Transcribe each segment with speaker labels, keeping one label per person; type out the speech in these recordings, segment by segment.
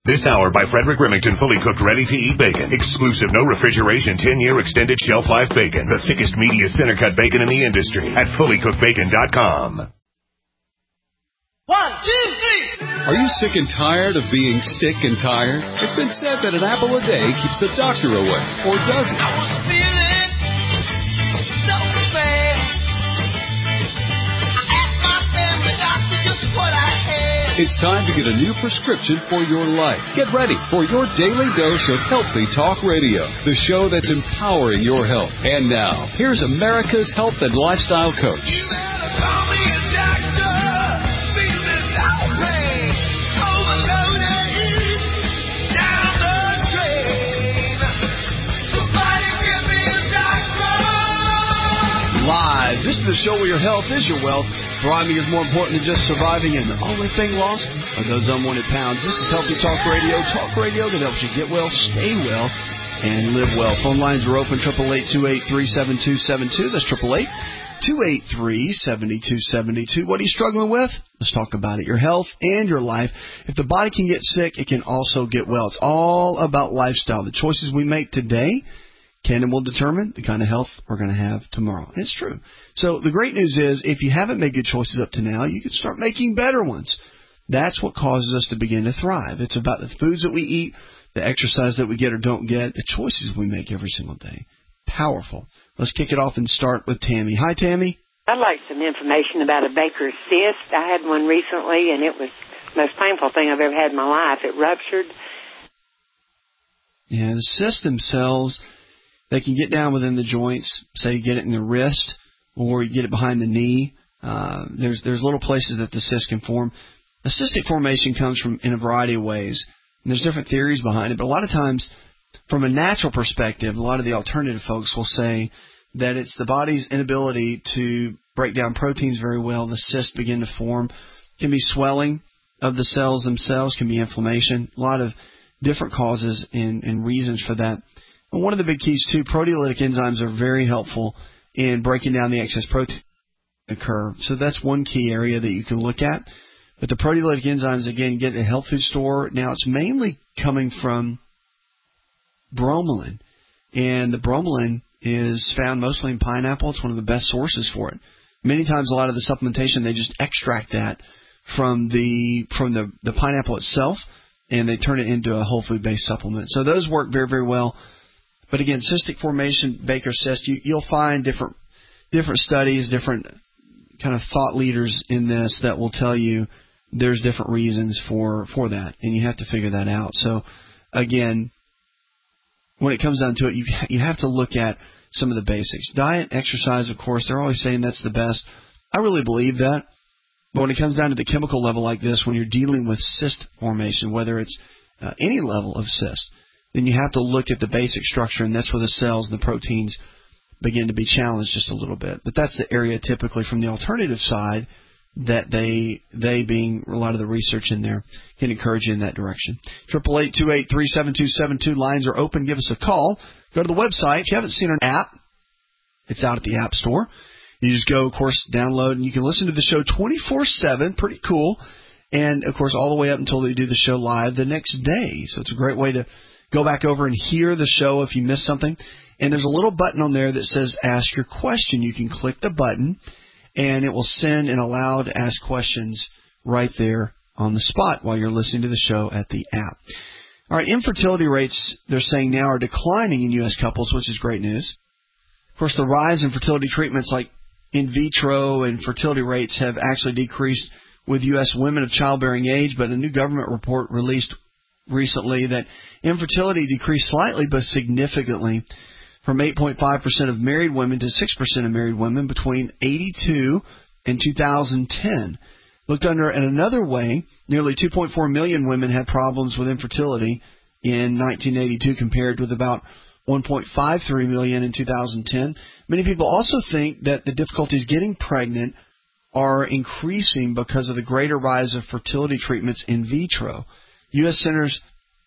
Speaker 1: This hour by Frederick Remington, fully cooked, ready-to-eat bacon. Exclusive, no refrigeration, 10-year extended shelf life bacon. The thickest, meatiest center-cut bacon in the industry at fullycookedbacon.com.
Speaker 2: 1, 2, 3.
Speaker 3: Are you sick and tired of being sick and tired? It's been said that an apple a day keeps the doctor away, or does it?
Speaker 2: I was feeling so bad. I asked my family doctor just what I had.
Speaker 3: It's time to get a new prescription for your life. Get ready for your daily dose of Healthy Talk Radio, the show that's empowering your health. And now, here's America's health and lifestyle coach.
Speaker 2: You better call me a doctor. Feeling outraged, overloaded, down the drain. Somebody give me a doctor.
Speaker 4: Live. This is the show where your health is your wealth. Thriving is more important than just surviving, and the only thing lost are those unwanted pounds. This is Healthy Talk Radio that helps you get well, stay well, and live well. Phone lines are open, 888-283-7272. That's 888-283-7272. What are you struggling with? Let's talk about it. Your health and your life. If the body can get sick, it can also get well. It's all about lifestyle. The choices we make today can and will determine the kind of health we're going to have tomorrow. It's true. So the great news is if you haven't made good choices up to now, you can start making better ones. That's what causes us to begin to thrive. It's about the foods that we eat, the exercise that we get or don't get, the choices we make every single day. Powerful. Let's kick it off and start with Tammy. Hi, Tammy.
Speaker 5: I'd like some information about a Baker's cyst. I had one recently, and it was the most painful thing I've ever had in my life. It ruptured.
Speaker 4: Yeah, the cysts themselves, they can get down within the joints. Say you get it in the wrist or you get it behind the knee. There's little places that the cyst can form. A cystic formation comes from in a variety of ways. And there's different theories behind it, but a lot of times from a natural perspective, a lot of the alternative folks will say that it's the body's inability to break down proteins very well. The cysts begin to form. It can be swelling of the cells themselves, can be inflammation. A lot of different causes and reasons for that. And one of the big keys, too, proteolytic enzymes are very helpful in breaking down the excess protein that occur. So that's one key area that you can look at. But the proteolytic enzymes, again, get at a health food store. Now, it's mainly coming from bromelain. And the bromelain is found mostly in pineapple. It's one of the best sources for it. Many times, a lot of the supplementation, they just extract that from the pineapple itself, and they turn it into a whole food-based supplement. So those work very, very well. But again, cystic formation, Baker's cyst, you'll find different studies, different kind of thought leaders in this that will tell you there's different reasons for that, and you have to figure that out. So again, when it comes down to it, you have to look at some of the basics. Diet, exercise, of course, they're always saying that's the best. I really believe that. But when it comes down to the chemical level like this, when you're dealing with cyst formation, whether it's any level of cyst, then you have to look at the basic structure, and that's where the cells and the proteins begin to be challenged just a little bit. But that's the area typically from the alternative side that they being a lot of the research in there can encourage you in that direction. 888-283-7272. Lines are open. Give us a call. Go to the website. If you haven't seen an app, it's out at the App Store. You just go, of course, download, and you can listen to the show 24/7. Pretty cool. And, of course, all the way up until they do the show live the next day. So it's a great way to go back over and hear the show if you missed something. And there's a little button on there that says Ask Your Question. You can click the button, and it will send and allow to ask questions right there on the spot while you're listening to the show at the app. All right, infertility rates, they're saying now, are declining in U.S. couples, which is great news. Of course, the rise in fertility treatments like in vitro and fertility rates have actually decreased with U.S. women of childbearing age, but a new government report released recently that infertility decreased slightly but significantly from 8.5% of married women to 6% of married women between 1982 and 2010. Looked under in another way, nearly 2.4 million women had problems with infertility in 1982 compared with about 1.53 million in 2010. Many people also think that the difficulties getting pregnant are increasing because of the greater rise of fertility treatments in vitro. U.S. Centers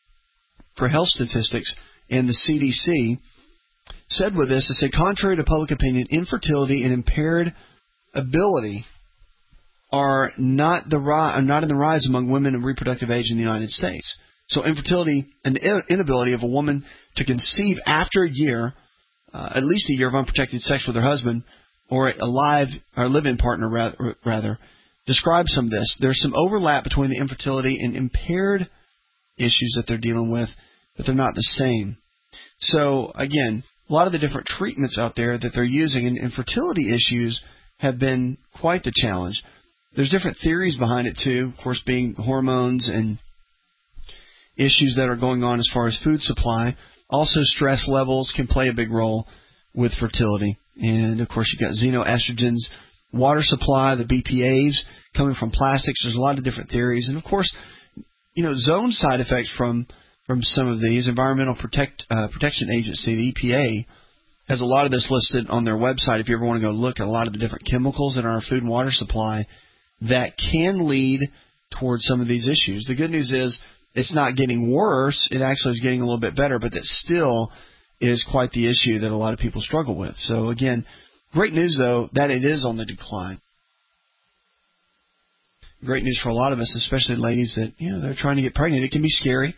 Speaker 4: for Health Statistics and the CDC said with this, they said, contrary to public opinion, infertility and impaired ability are not in the rise among women of reproductive age in the United States. So infertility, an inability of a woman to conceive after a year, at least a year of unprotected sex with her husband, or a live-in partner rather, describes some of this. There's some overlap between the infertility and impaired issues that they're dealing with, but they're not the same. So, again, a lot of the different treatments out there that they're using in infertility issues have been quite the challenge. There's different theories behind it, too, of course, being hormones and issues that are going on as far as food supply. Also, stress levels can play a big role with fertility. And, of course, you've got xenoestrogens, water supply, the BPAs coming from plastics. There's a lot of different theories. And, of course, zone side effects from some of these. Environmental Protection Agency, the EPA, has a lot of this listed on their website if you ever want to go look at a lot of the different chemicals in our food and water supply that can lead towards some of these issues. The good news is it's not getting worse. It actually is getting a little bit better, but that still is quite the issue that a lot of people struggle with. So, again, great news, though, that it is on the decline. Great news for a lot of us, especially ladies that, they're trying to get pregnant. It can be scary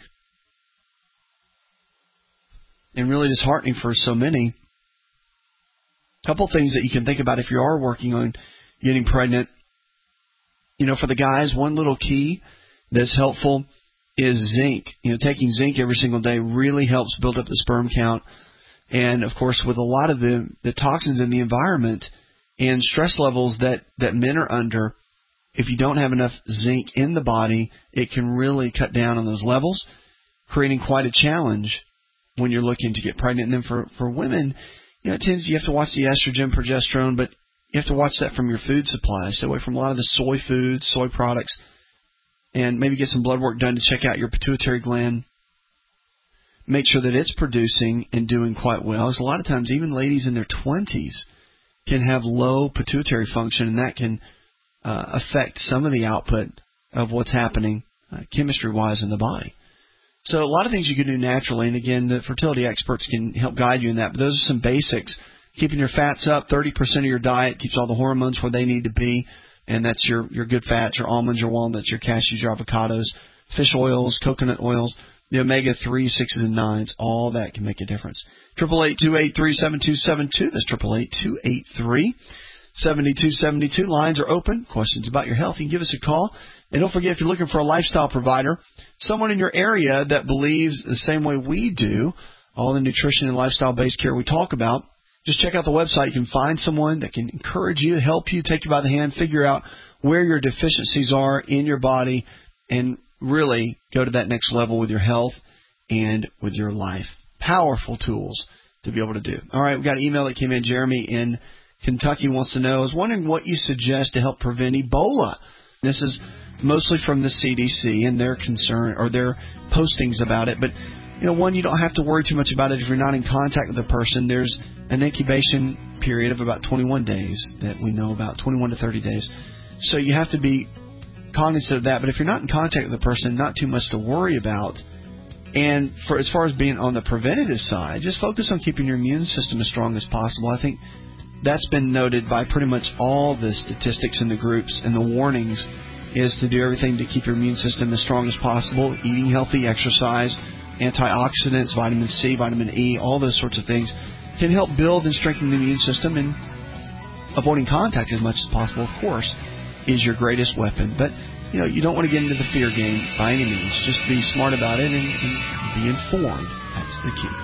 Speaker 4: and really disheartening for so many. A couple things that you can think about if you are working on getting pregnant. For the guys, one little key that's helpful is zinc. Taking zinc every single day really helps build up the sperm count. And, of course, with a lot of the toxins in the environment and stress levels that men are under, if you don't have enough zinc in the body, it can really cut down on those levels, creating quite a challenge when you're looking to get pregnant. And then for women, you have to watch the estrogen, progesterone, but you have to watch that from your food supply. Stay away from a lot of the soy foods, soy products, and maybe get some blood work done to check out your pituitary gland. Make sure that it's producing and doing quite well. Because a lot of times, even ladies in their 20s can have low pituitary function, and that can affect some of the output of what's happening chemistry-wise in the body. So a lot of things you can do naturally, and again, the fertility experts can help guide you in that. But those are some basics. Keeping your fats up, 30% of your diet keeps all the hormones where they need to be, and that's your good fats, your almonds, your walnuts, your cashews, your avocados, fish oils, coconut oils, the omega-3, 6s, and 9s. All that can make a difference. 888-283-7272. That's 888-283-7272. Lines are open. Questions about your health, you can give us a call. And don't forget, if you're looking for a lifestyle provider, someone in your area that believes the same way we do, all the nutrition and lifestyle-based care we talk about, just check out the website. You can find someone that can encourage you, help you, take you by the hand, figure out where your deficiencies are in your body, and really go to that next level with your health and with your life. Powerful tools to be able to do. All right, we've got an email that came in. Jeremy in Kentucky wants to know, I was wondering what you suggest to help prevent Ebola. This is mostly from the CDC and their concern or their postings about it. But, one, you don't have to worry too much about it if you're not in contact with the person. There's an incubation period of about 21 days that we know about, 21 to 30 days. So you have to be cognizant of that. But if you're not in contact with the person, not too much to worry about. And as far as being on the preventative side, just focus on keeping your immune system as strong as possible. I think that's been noted by pretty much all the statistics in the groups, and the warnings is to do everything to keep your immune system as strong as possible, eating healthy, exercise, antioxidants, vitamin C, vitamin E, all those sorts of things can help build and strengthen the immune system, and avoiding contact as much as possible, of course, is your greatest weapon. But, you don't want to get into the fear game by any means. Just be smart about it and be informed. That's the key.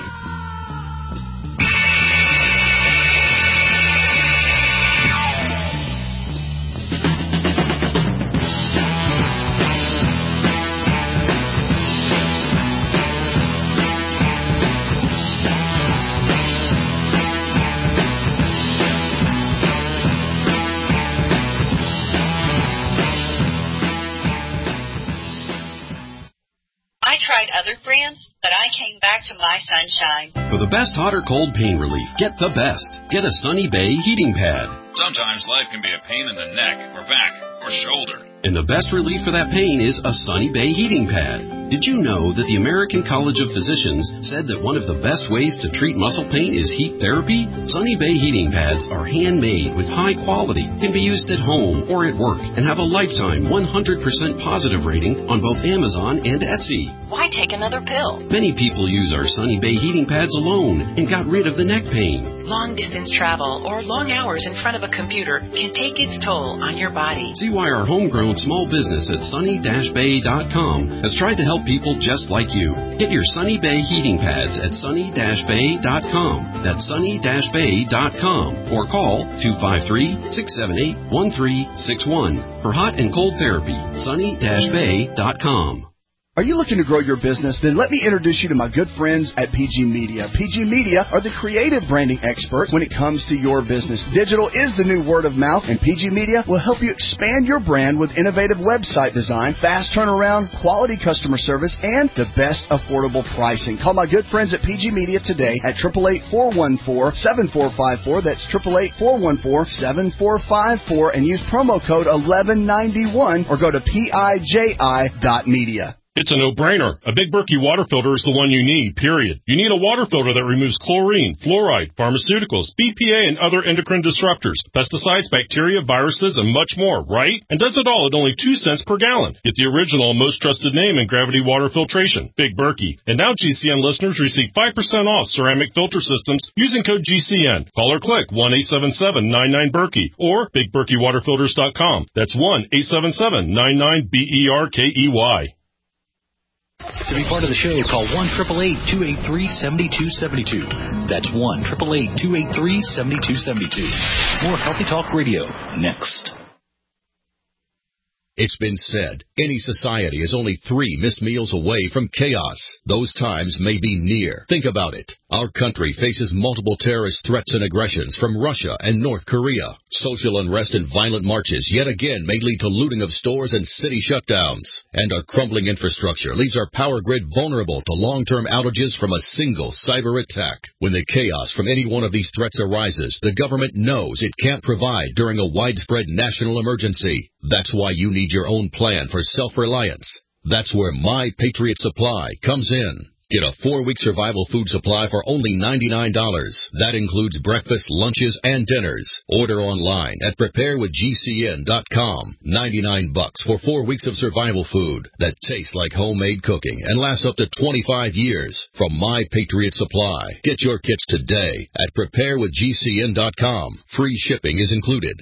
Speaker 6: Tried other brands, but I came back to My Sunshine.
Speaker 7: For the best hot or cold pain relief, get the best. Get a Sunny Bay heating pad.
Speaker 8: Sometimes life can be a pain in the neck or back or shoulder.
Speaker 7: And the best relief for that pain is a Sunny Bay heating pad. Did you know that the American College of Physicians said that one of the best ways to treat muscle pain is heat therapy? Sunny Bay heating pads are handmade with high quality, can be used at home or at work, and have a lifetime 100% positive rating on both Amazon and Etsy.
Speaker 8: Why take another pill?
Speaker 7: Many people use our Sunny Bay heating pads alone and got rid of the neck pain.
Speaker 8: Long-distance travel or long hours in front of a computer can take its toll on your body.
Speaker 7: See why our homegrown small business at sunny-bay.com has tried to help people just like you. Get your Sunny Bay heating pads at sunny-bay.com. That's sunny-bay.com. Or call 253-678-1361 for hot and cold therapy. sunny-bay.com.
Speaker 9: Are you looking to grow your business? Then let me introduce you to my good friends at PG Media. PG Media are the creative branding experts when it comes to your business. Digital is the new word of mouth, and PG Media will help you expand your brand with innovative website design, fast turnaround, quality customer service, and the best affordable pricing. Call my good friends at PG Media today at 888-414-7454. That's 888-414-7454, and use promo code 1191 or go to PIJI.media.
Speaker 10: It's a no-brainer. A Big Berkey water filter is the one you need, period. You need a water filter that removes chlorine, fluoride, pharmaceuticals, BPA, and other endocrine disruptors, pesticides, bacteria, viruses, and much more, right? And does it all at only 2 cents per gallon. Get the original and most trusted name in gravity water filtration, Big Berkey. And now GCN listeners receive 5% off ceramic filter systems using code GCN. Call or click 1-877-99-BERKEY or BigBerkeyWaterFilters.com. That's 1-877-99-BERKEY.
Speaker 11: To be part of the show, call 1-888-283-7272. That's 1-888-283-7272. More Healthy Talk Radio next.
Speaker 12: It's been said, any society is only 3 missed meals away from chaos. Those times may be near. Think about it. Our country faces multiple terrorist threats and aggressions from Russia and North Korea. Social unrest and violent marches yet again may lead to looting of stores and city shutdowns. And our crumbling infrastructure leaves our power grid vulnerable to long-term outages from a single cyber attack. When the chaos from any one of these threats arises, the government knows it can't provide during a widespread national emergency. That's why you need your own plan for self-reliance. That's where My Patriot Supply comes in. Get a 4-week survival food supply for only $99. That includes breakfast, lunches, and dinners. Order online at preparewithgcn.com. $99 for 4 weeks of survival food that tastes like homemade cooking and lasts up to 25 years from My Patriot Supply. Get your kits today at preparewithgcn.com. Free shipping is included.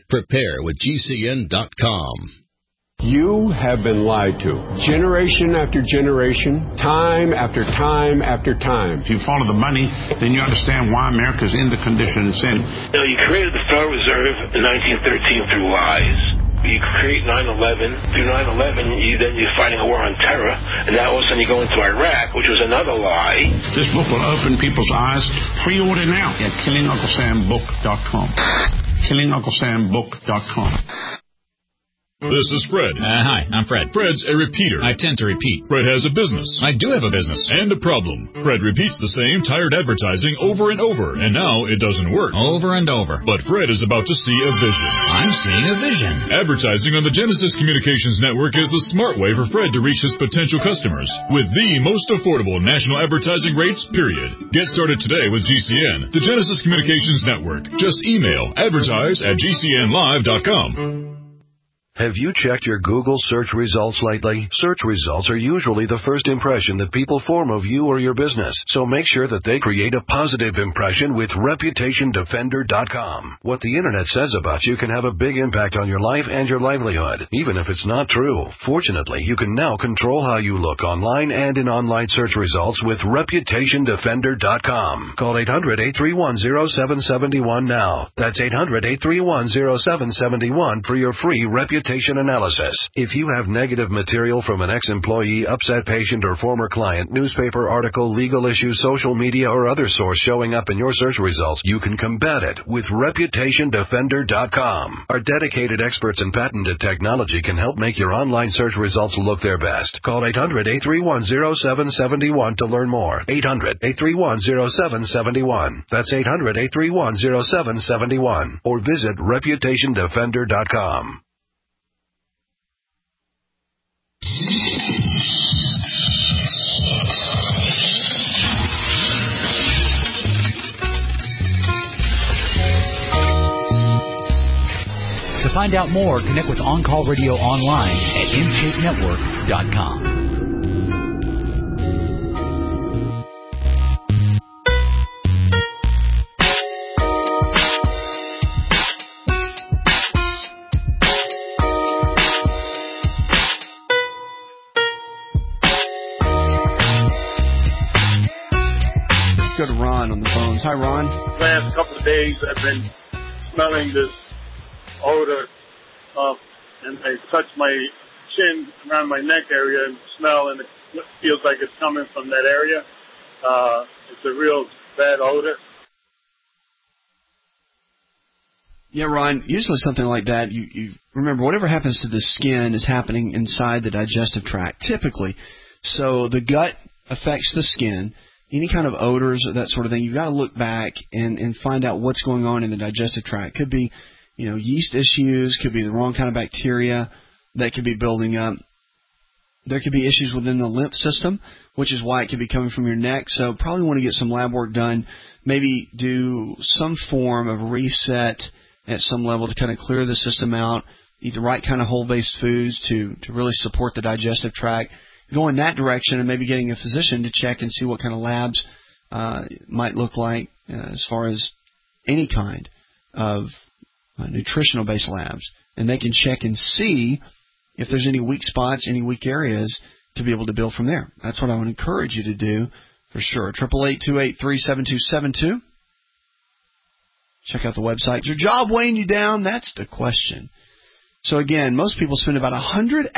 Speaker 12: Preparewithgcn.com.
Speaker 13: You have been lied to. Generation after generation, time after time after time.
Speaker 14: If you follow the money, then you understand why America's in the condition it's in.
Speaker 15: You created the Federal Reserve in 1913 through lies. You create 9/11. Through 9/11, you're fighting a war on terror, and now all of a sudden you go into Iraq, which was another lie.
Speaker 14: This book will open people's eyes. Pre-order now at KillingUncleSamBook.com. KillingUncleSamBook.com.
Speaker 16: This is Fred.
Speaker 17: Hi, I'm Fred.
Speaker 16: Fred's a repeater.
Speaker 17: I tend to repeat.
Speaker 16: Fred has a business.
Speaker 17: I do have a business.
Speaker 16: And a problem. Fred repeats the same tired advertising over and over, and now it doesn't work.
Speaker 17: Over and over.
Speaker 16: But Fred is about to see a vision.
Speaker 17: I'm seeing a vision.
Speaker 16: Advertising on the Genesis Communications Network is the smart way for Fred to reach his potential customers with the most affordable national advertising rates, period. Get started today with GCN, the Genesis Communications Network. Just email advertise@gcnlive.com.
Speaker 18: Have you checked your Google search results lately? Search results are usually the first impression that people form of you or your business, so make sure that they create a positive impression with ReputationDefender.com. What the Internet says about you can have a big impact on your life and your livelihood, even if it's not true. Fortunately, you can now control how you look online and in online search results with ReputationDefender.com. Call 800-831-0771 now. That's 800-831-0771 for your free reputation analysis. If you have negative material from an ex-employee, upset patient, or former client, newspaper article, legal issue, social media, or other source showing up in your search results, you can combat it with ReputationDefender.com. Our dedicated experts in patented technology can help make your online search results look their best. Call 800-831-0771 to learn more. 800-831-0771. That's 800-831-0771. Or visit ReputationDefender.com.
Speaker 11: find out more, connect with On Call Radio online at InShapeNetwork.com.
Speaker 4: Go to Ron on the phones. Hi, Ron.
Speaker 19: Last couple of days, I've been smelling this odor, and I touch my chin around my neck area and smell, and it feels like it's coming from that area. It's a real bad odor.
Speaker 4: Yeah, Ron, usually something like that, you remember, whatever happens to the skin is happening inside the digestive tract, typically. So the gut affects the skin. Any kind of odors or that sort of thing, you've got to look back and find out what's going on in the digestive tract. Could be, yeast issues, could be the wrong kind of bacteria that could be building up. There could be issues within the lymph system, which is why it could be coming from your neck. So probably want to get some lab work done, maybe do some form of reset at some level to kind of clear the system out, eat the right kind of whole-based foods to really support the digestive tract. Go in that direction and maybe getting a physician to check and see what kind of labs might look like as far as any kind of nutritional-based labs. And they can check and see if there's any weak spots, any weak areas to be able to build from there. That's what I would encourage you to do for sure. 888-283-7272. Check out the website. Is your job weighing you down? That's the question. So again, most people spend about 100,000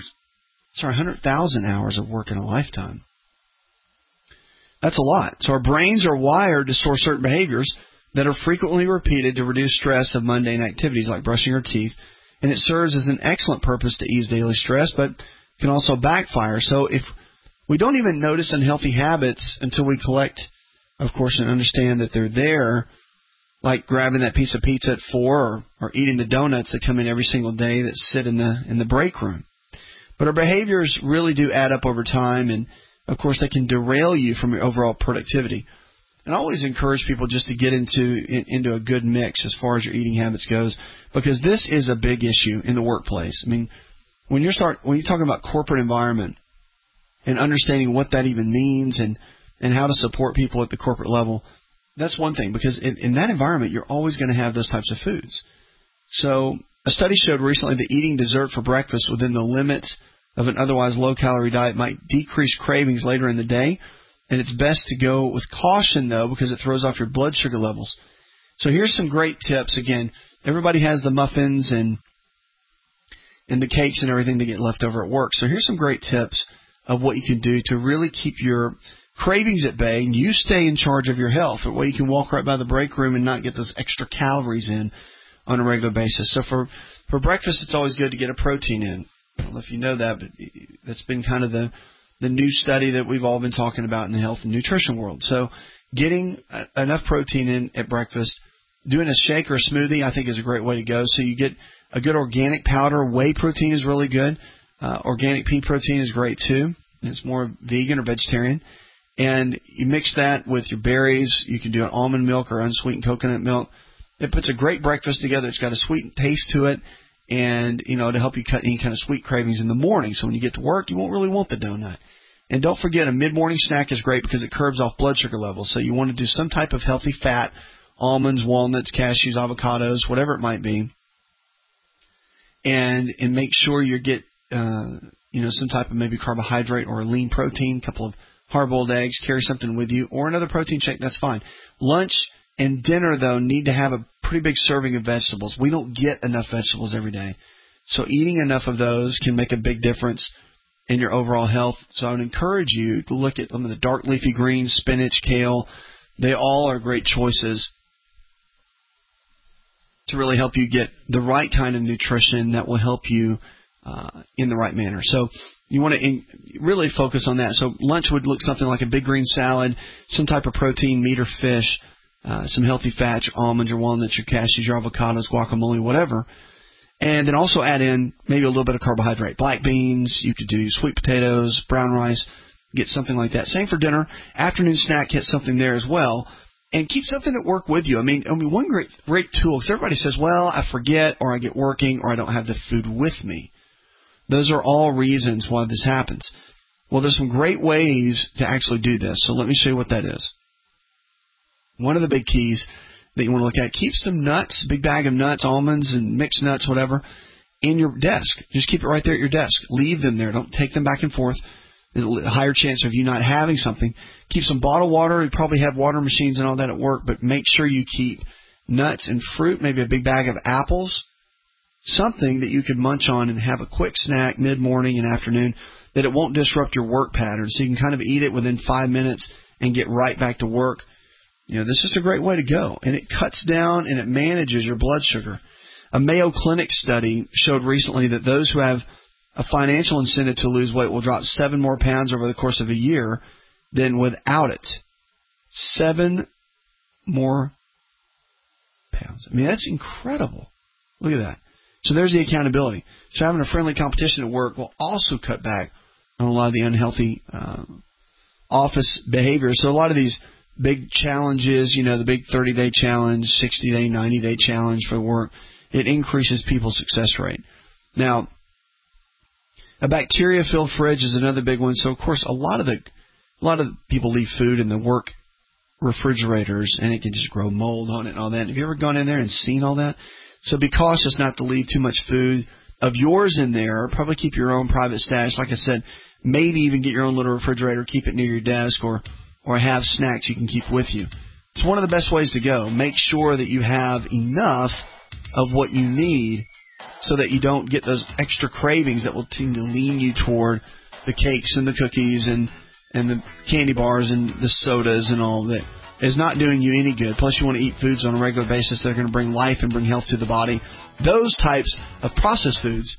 Speaker 4: hours of work in a lifetime. That's a lot. So our brains are wired to store certain behaviors that are frequently repeated to reduce stress of mundane activities like brushing our teeth. And it serves as an excellent purpose to ease daily stress, but can also backfire. So if we don't even notice unhealthy habits until we collect, of course, and understand that they're there, like grabbing that piece of pizza at 4 or eating the donuts that come in every single day that sit in the break room. But our behaviors really do add up over time, and, of course, they can derail you from your overall productivity. And I always encourage people just to get into a good mix as far as your eating habits goes, because this is a big issue in the workplace. I mean, when you're talking about corporate environment and understanding what that even means and how to support people at the corporate level, that's one thing, because in that environment, you're always going to have those types of foods. So a study showed recently that eating dessert for breakfast within the limits of an otherwise low-calorie diet might decrease cravings later in the day. And it's best to go with caution, though, because it throws off your blood sugar levels. So here's some great tips. Again, everybody has the muffins and the cakes and everything that get left over at work. So here's some great tips of what you can do to really keep your cravings at bay and you stay in charge of your health. That way you can walk right by the break room and not get those extra calories in on a regular basis. So for breakfast, it's always good to get a protein in. I don't know if you know that, but that's been kind of the new study that we've all been talking about in the health and nutrition world. So getting enough protein in at breakfast, doing a shake or a smoothie, I think is a great way to go. So you get a good organic powder. Whey protein is really good. Organic pea protein is great too. It's more vegan or vegetarian. And you mix that with your berries. You can do an almond milk or unsweetened coconut milk. It puts a great breakfast together. It's got a sweet taste to it. And, to help you cut any kind of sweet cravings in the morning. So when you get to work, you won't really want the donut. And don't forget, a mid-morning snack is great because it curbs off blood sugar levels. So you want to do some type of healthy fat, almonds, walnuts, cashews, avocados, whatever it might be. And make sure you get, some type of maybe carbohydrate or a lean protein, a couple of hard-boiled eggs, carry something with you, or another protein shake, that's fine. Lunch and dinner, though, need to have a pretty big serving of vegetables. We don't get enough vegetables every day. So eating enough of those can make a big difference in your overall health. So I would encourage you to look at some of the dark leafy greens, spinach, kale. They all are great choices to really help you get the right kind of nutrition that will help you in the right manner. So you want to really focus on that. So lunch would look something like a big green salad, some type of protein, meat or fish, some healthy fats, your almonds, your walnuts, your cashews, your avocados, guacamole, whatever. And then also add in maybe a little bit of carbohydrate. Black beans, you could do sweet potatoes, brown rice, get something like that. Same for dinner. Afternoon snack, get something there as well. And keep something at work with you. I mean, one great tool, because everybody says, well, I forget, or I get working, or I don't have the food with me. Those are all reasons why this happens. Well, there's some great ways to actually do this. So let me show you what that is. One of the big keys that you want to look at, keep some nuts, a big bag of nuts, almonds and mixed nuts, whatever, in your desk. Just keep it right there at your desk. Leave them there. Don't take them back and forth. There's a higher chance of you not having something. Keep some bottled water. You probably have water machines and all that at work, but make sure you keep nuts and fruit, maybe a big bag of apples, something that you could munch on and have a quick snack mid-morning and afternoon that it won't disrupt your work pattern. So you can kind of eat it within 5 minutes and get right back to work. This is a great way to go. And it cuts down and it manages your blood sugar. A Mayo Clinic study showed recently that those who have a financial incentive to lose weight will drop 7 more pounds over the course of a year than without it. 7 more pounds. I mean, that's incredible. Look at that. So there's the accountability. So having a friendly competition at work will also cut back on a lot of the unhealthy office behavior. So a lot of these big challenges, the big 30-day challenge, 60-day, 90-day challenge for work, it increases people's success rate. Now, a bacteria-filled fridge is another big one. So, of course, a lot of people leave food in the work refrigerators, and it can just grow mold on it and all that. Have you ever gone in there and seen all that? So be cautious not to leave too much food of yours in there. Probably keep your own private stash. Like I said, maybe even get your own little refrigerator, keep it near your desk, or have snacks you can keep with you. It's one of the best ways to go. Make sure that you have enough of what you need so that you don't get those extra cravings that will tend to lean you toward the cakes and the cookies and the candy bars and the sodas and all that. Is not doing you any good. Plus, you want to eat foods on a regular basis that are going to bring life and bring health to the body. Those types of processed foods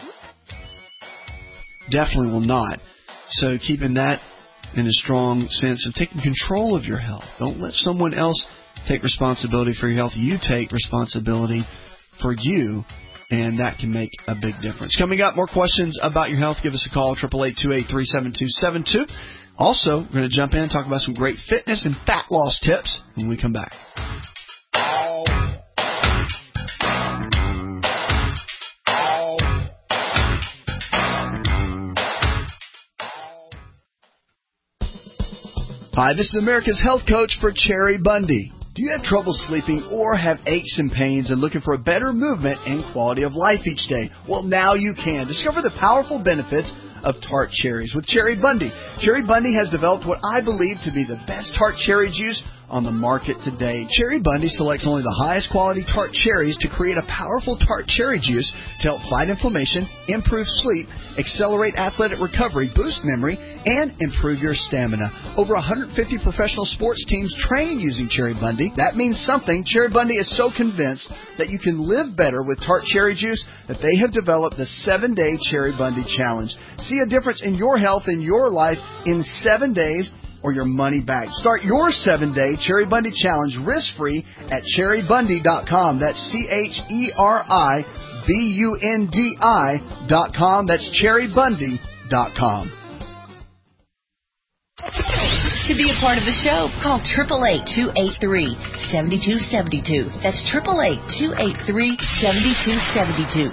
Speaker 4: definitely will not. So keeping that in a strong sense of taking control of your health. Don't let someone else take responsibility for your health. You take responsibility for you, and that can make a big difference. Coming up, more questions about your health. Give us a call, 888-283-7272. Also, we're going to jump in and talk about some great fitness and fat loss tips when we come back. Hi, this is America's health coach for Cherry Bundy. Do you have trouble sleeping or have aches and pains and looking for a better movement and quality of life each day? Well, now you can. Discover the powerful benefits of tart cherries with Cherry Bundy. Cherry Bundy has developed what I believe to be the best tart cherry juice on the market today. Cherry Bundy selects only the highest quality tart cherries to create a powerful tart cherry juice to help fight inflammation, improve sleep, accelerate athletic recovery, boost memory, and improve your stamina. Over 150 professional sports teams train using Cherry Bundy. That means something. Cherry Bundy is so convinced that you can live better with tart cherry juice that they have developed the 7-Day Cherry Bundy Challenge. See a difference in your health and your life in 7 days or your money back. Start your 7-Day Cherry Bundy Challenge risk-free at cherrybundy.com. That's CHERIBUNDI.com. That's cherrybundy.com.
Speaker 20: To be a part of the show, call 888-283-7272. That's 888-283-7272.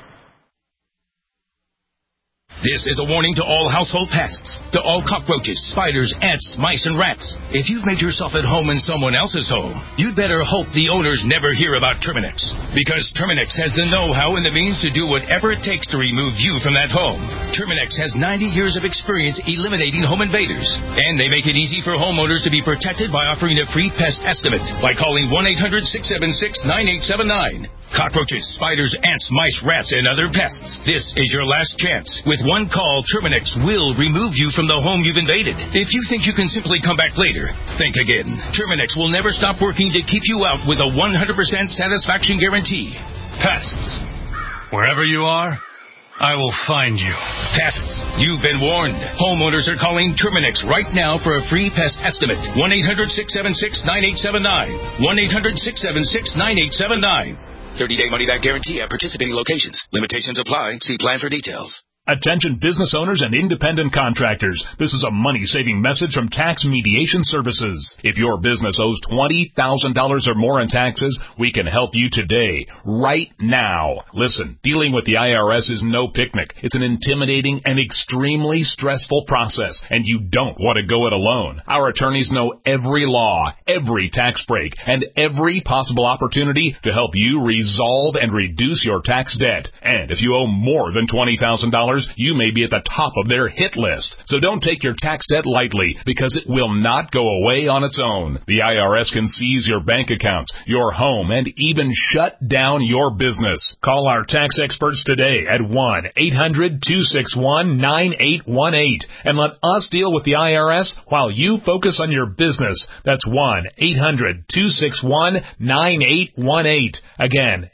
Speaker 21: This is a warning to all household pests, to all cockroaches, spiders, ants, mice, and rats. If you've made yourself at home in someone else's home, you'd better hope the owners never hear about Terminix. Because Terminix has the know-how and the means to do whatever it takes to remove you from that home. Terminix has 90 years of experience eliminating home invaders. And they make it easy for homeowners to be protected by offering a free pest estimate by calling 1-800-676-9879. Cockroaches, spiders, ants, mice, rats, and other pests. This is your last chance. With one call, Terminix will remove you from the home you've invaded. If you think you can simply come back later, think again. Terminix will never stop working to keep you out with a 100% satisfaction guarantee. Pests. Wherever you are, I will find you. Pests. You've been warned. Homeowners are calling Terminix right now for a free pest estimate. 1-800-676-9879. 1-800-676-9879. 30-day money-back guarantee at participating locations. Limitations apply. See plan for details.
Speaker 1: Attention business owners and independent contractors. This is a money-saving message from Tax Mediation Services. If your business owes $20,000 or more in taxes, we can help you today, right now. Listen, dealing with the IRS is no picnic. It's an intimidating and extremely stressful process, and you don't want to go it alone. Our attorneys know every law, every tax break, and every possible opportunity to help you resolve and reduce your tax debt. And if you owe more than $20,000, you may be at the top of their hit list. So don't take your tax debt lightly, because it will not go away on its own. The IRS can seize your bank accounts, your home, and even shut down your business. Call our tax experts today at 1-800-261-9818 and let us deal with the IRS while you focus on your business. That's 1-800-261-9818. Again,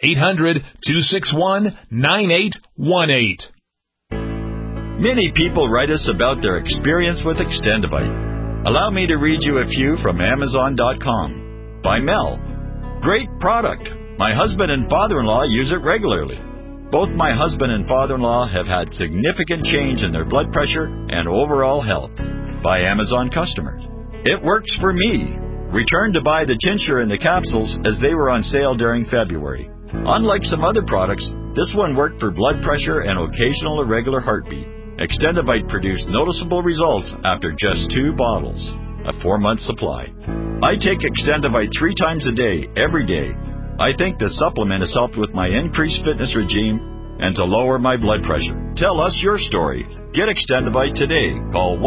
Speaker 1: 800-261-9818.
Speaker 22: Many people write us about their experience with Extendivite. Allow me to read you a few from Amazon.com. By Mel. Great product. My husband and father-in-law use it regularly. Both my husband and father-in-law have had significant change in their blood pressure and overall health. By Amazon customers. It works for me. Returned to buy the tincture and the capsules as they were on sale during February. Unlike some other products, this one worked for blood pressure and occasional irregular heartbeat. Extendivite produced noticeable results after just 2 bottles, a 4-month supply. I take Extendivite 3 times a day, every day. I think the supplement has helped with my increased fitness regime and to lower my blood pressure. Tell us your story. Get Extendivite today. Call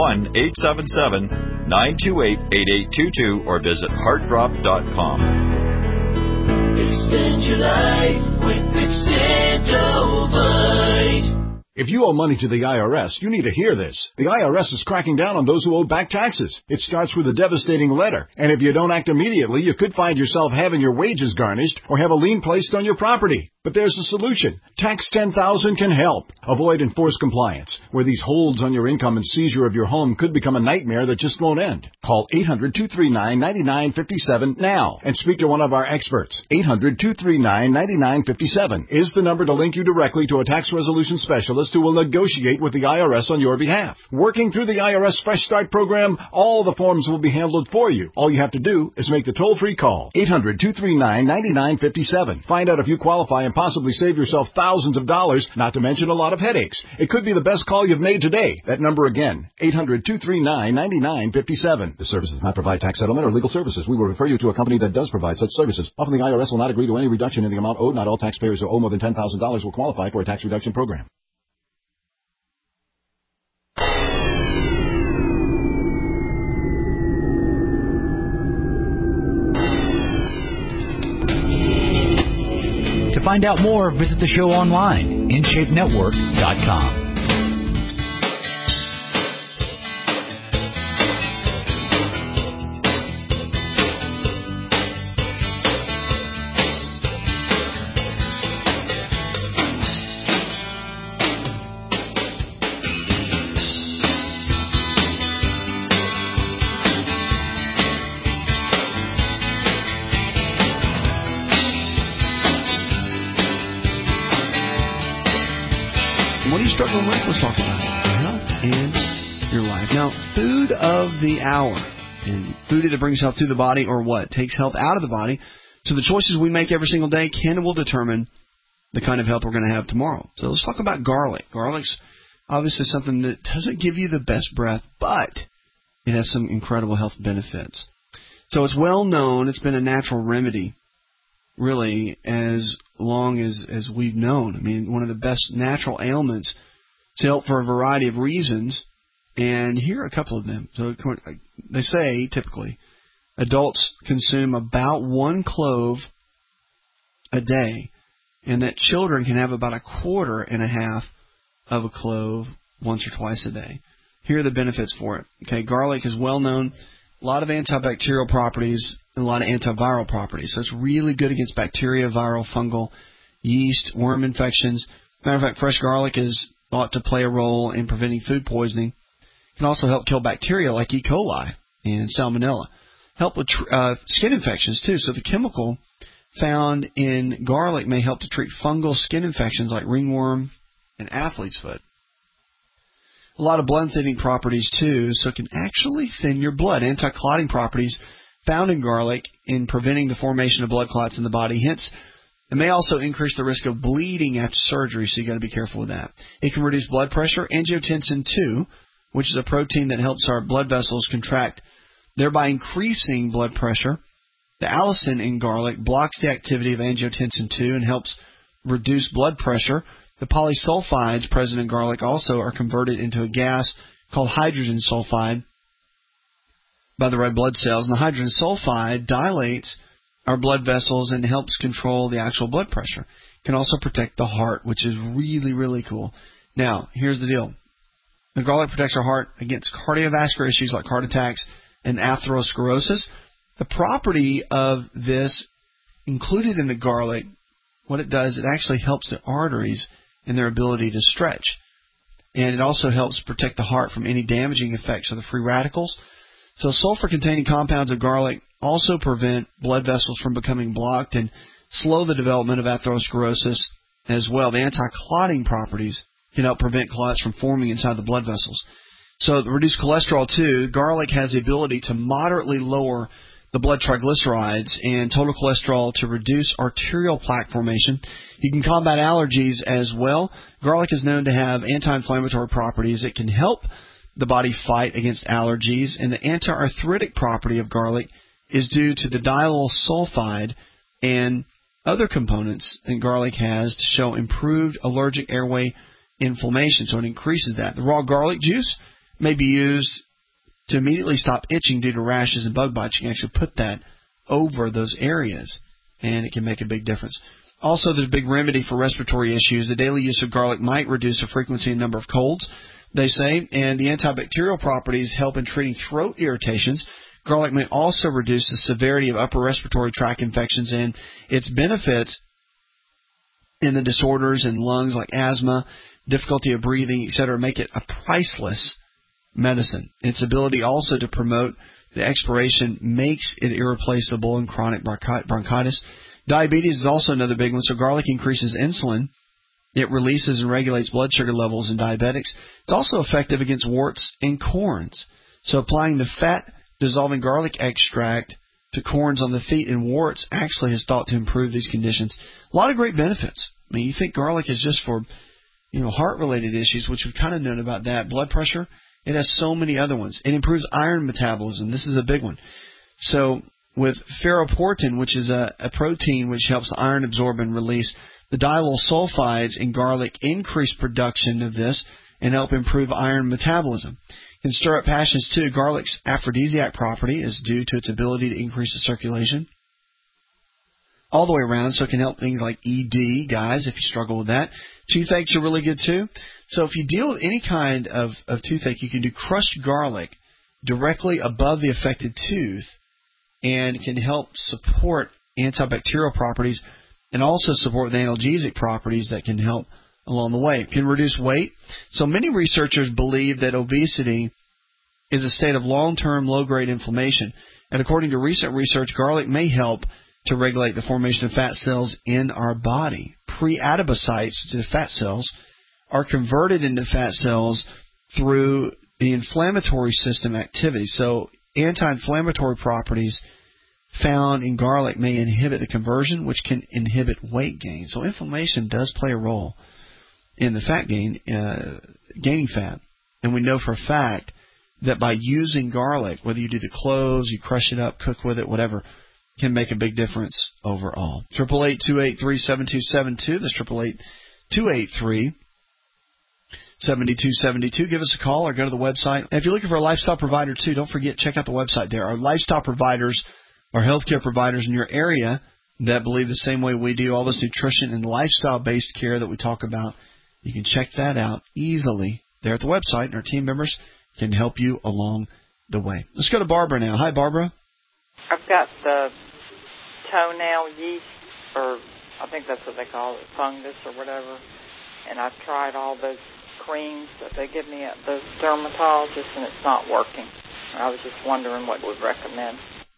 Speaker 22: 1-877-928-8822 or visit heartdrop.com.
Speaker 2: Extend your life with Extendivite.
Speaker 23: If you owe money to the IRS, you need to hear this. The IRS is cracking down on those who owe back taxes. It starts with a devastating letter. And if you don't act immediately, you could find yourself having your wages garnished or have a lien placed on your property. But there's a solution. Tax 10,000 can help. Avoid enforced compliance, where these holds on your income and seizure of your home could become a nightmare that just won't end. Call 800-239-9957 now and speak to one of our experts. 800-239-9957 is the number to link you directly to a tax resolution specialist who will negotiate with the IRS on your behalf. Working through the IRS Fresh Start program, all the forms will be handled for you. All you have to do is make the toll-free call. 800-239-9957. Find out if you qualify and possibly save yourself thousands of dollars, not to mention a lot of headaches. It could be the best call you've made today. That number again, 800-239-9957. The service does not provide tax settlement or legal services. We will refer you to a company that does provide such services. Often the IRS will not agree to any reduction in the amount owed. Not all taxpayers who owe more than $10,000 will qualify for a tax reduction program.
Speaker 11: To find out more, visit the show online, InShapeNetwork.com.
Speaker 4: Let's talk about your health and your life. Now, food of the hour. And food either brings health to the body or what? Takes health out of the body. So the choices we make every single day can and will determine the kind of health we're going to have tomorrow. So let's talk about garlic. Garlic's obviously something that doesn't give you the best breath, but it has some incredible health benefits. So it's well known. It's been a natural remedy, really, as long as we've known. I mean, one of the best natural ailments. It's helped for a variety of reasons, and here are a couple of them. So they say, typically, adults consume about 1 clove a day, and that children can have about 1/4 of a clove once or twice a day. Here are the benefits for it. Okay, garlic is well known. A lot of antibacterial properties and a lot of antiviral properties. So it's really good against bacteria, viral, fungal, yeast, worm infections. Matter of fact, fresh garlic is thought to play a role in preventing food poisoning. It can also help kill bacteria like E. coli and salmonella. Help with skin infections, too. So the chemical found in garlic may help to treat fungal skin infections like ringworm and athlete's foot. a lot of blood thinning properties too, so it can actually thin your blood. Anti-clotting properties found in garlic in preventing the formation of blood clots in the body. Hence, it may also increase the risk of bleeding after surgery, so you got to be careful with that. It can reduce blood pressure. Angiotensin II, which is a protein that helps our blood vessels contract, thereby increasing blood pressure. The allicin in garlic blocks the activity of angiotensin II and helps reduce blood pressure. The polysulfides present in garlic also are converted into a gas called hydrogen sulfide by the red blood cells. And the hydrogen sulfide dilates our blood vessels and helps control the actual blood pressure. It can also protect the heart, which is really, really cool. Now, here's the deal. The garlic protects our heart against cardiovascular issues like heart attacks and atherosclerosis. The property of this included in the garlic, what it does, it actually helps the arteries in their ability to stretch. And it also helps protect the heart from any damaging effects of the free radicals. So sulfur-containing compounds of garlic also prevent blood vessels from becoming blocked and slow the development of atherosclerosis as well. The anti-clotting properties can help prevent clots from forming inside the blood vessels. So to reduce cholesterol too, garlic has the ability to moderately lower the blood triglycerides and total cholesterol to reduce arterial plaque formation. You can combat allergies as well. Garlic is known to have anti-inflammatory properties. It can help the body fight against allergies, and the anti-arthritic property of garlic is due to the diallyl sulfide and other components that garlic has to show improved allergic airway inflammation, so it increases that. The raw garlic juice may be used to immediately stop itching due to rashes and bug bites. You can actually put that over those areas, and it can make a big difference. Also, there's a big remedy for respiratory issues. The daily use of garlic might reduce the frequency and number of colds, they say, and the antibacterial properties help in treating throat irritations. Garlic may also reduce the severity of upper respiratory tract infections, and its benefits in the disorders in lungs like asthma, difficulty of breathing, etc., make it a priceless medicine. Its ability also to promote the expiration makes it irreplaceable in chronic bronchitis. Diabetes is also another big one. So garlic increases insulin. It releases and regulates blood sugar levels in diabetics. It's also effective against warts and corns. So applying the fat-dissolving garlic extract to corns on the feet and warts actually is thought to improve these conditions. A lot of great benefits. I mean, you think garlic is just for, heart-related issues, which we've kind of known about that. Blood pressure, it has so many other ones. It improves iron metabolism. This is a big one. So with ferroportin, which is a protein which helps iron absorb and release, the diallyl sulfides in garlic increase production of this and help improve iron metabolism. Can stir up passions too. Garlic's aphrodisiac property is due to its ability to increase the circulation all the way around, so it can help things like ED, guys, if you struggle with that. Toothaches are really good too. So if you deal with any kind of toothache, you can do crushed garlic directly above the affected tooth, and it can help support antibacterial properties and also support the analgesic properties that can help along the way. It can reduce weight. So many researchers believe that obesity is a state of long-term low-grade inflammation. And according to recent research, garlic may help to regulate the formation of fat cells in our body. Pre-adipocytes, the fat cells, are converted into fat cells through the inflammatory system activity. So anti-inflammatory properties found in garlic may inhibit the conversion, which can inhibit weight gain. So inflammation does play a role in the fat gain, gaining fat. And we know for a fact that by using garlic, whether you do the cloves, you crush it up, cook with it, whatever, can make a big difference overall. 888-283-7272. That's 888-283-7272. Give us a call or go to the website. And if you're looking for a lifestyle provider too, don't forget, check out the website there. Our lifestyle providers are healthcare providers in your area that believe the same way we do, all this nutrition and lifestyle-based care that we talk about. You can check that out easily there at the website, and our team members can help you along the way. Let's go to Barbara now. Hi, Barbara.
Speaker 3: I've got the toenail yeast, or I think that's what they call it, fungus or whatever, and I've tried all those creams that they give me at the dermatologist, and it's not working. I was just wondering what you would recommend.